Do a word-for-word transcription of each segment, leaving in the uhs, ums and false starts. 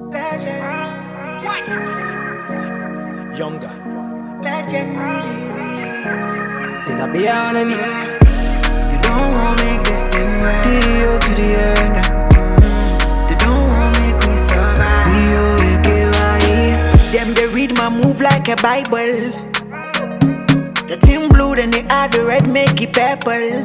Legend. What? Younger. Legendary. Is I be on the beat? They don't want make this thing right. D O to the end. They don't want make we survive. We always get right. Them they read my move like a Bible. The team blue, then they add the red, make it purple.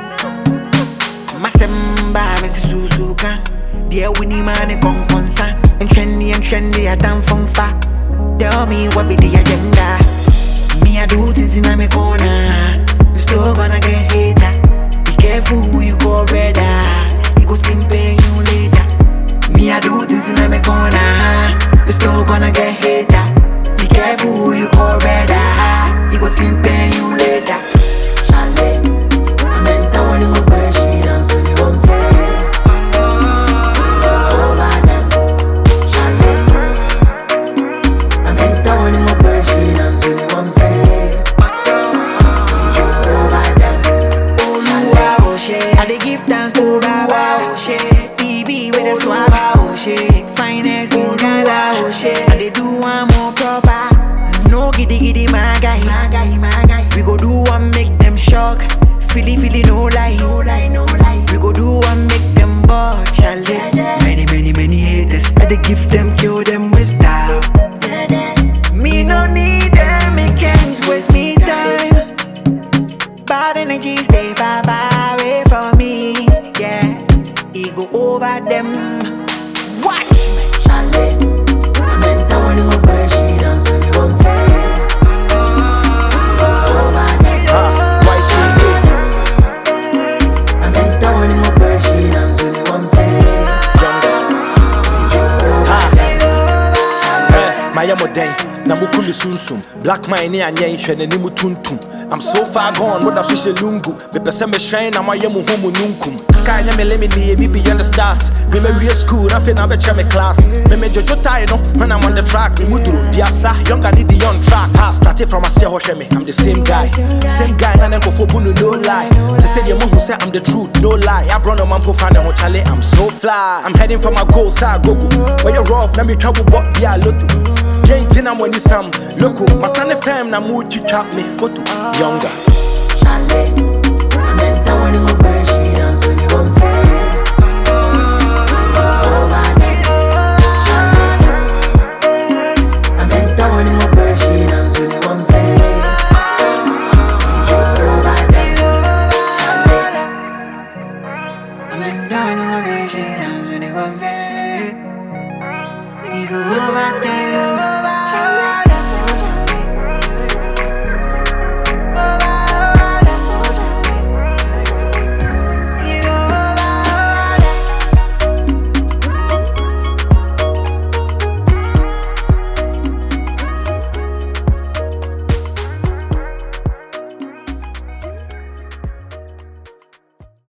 Masemba, Missus Suzuka. Dear Winnie man, a conconsa. And trendy and trendy, I done from far. Tell me what be the agenda. Me, I do things in my corner. You still gonna get hater. Be careful who you call brother. You go skin pay you later. Me, I do things in my corner. You still gonna get hater. Be careful who you call brother. You go skin pay you later. Charlie, I meant I want my bird, she dance with you unfair. Over them, Charlie. I meant I want my bird, she dance with you unfair. Over them, Charlie. Oh shit, I dey give thanks to Baba. Oh shit, T V with a swag. Oh shit, finest in Ghana. Oh shit, I dey do one more proper. No giddy giddy my guy, my guy, my guy. We go do one make them shock. Feely feely no lie, no lie, no lie. We go do one make them ball, Charlie. Many many many haters, I dey give them, kill them with style. Me no need them, me can't waste me time. Bad energy stay far far away from me, yeah. He go over them. Watch me, Charlie. I meant I want my bird, she dance with you unfair. Mayamodeng, Namukuli Sunsum, Black Mine and Yanshan and Nimutuntum. I'm so far gone, what a social lungu. The Pesame Shine, I'm a yamu homo nunkum. Sky Yamelemini, me beyond the stars. We may real school, nothing of a chame class. Me me Jojo Tino, when I'm on the track, me Mudru, Diasa, younger need the on track. I started from a Sehoshemi, I'm the same guy. Same guy, and then go for Bunu, no lie. They say your mom who say I'm the truth, no lie. I brought a man for fan and Chale, I'm so fly. I'm heading for my goal, side go. When you're rough, let me trouble, but yeah, look. Jane I'm when you some loco, my stand fam na mood to trap me photo. Younger. Charlie, I meant I want my bird, she dance with you unfair. Over them, Charlie. I meant I want my bird, she dance with you unfair. Over them, Charlie. I meant I want my bird, she dance with you unfair. We go over them.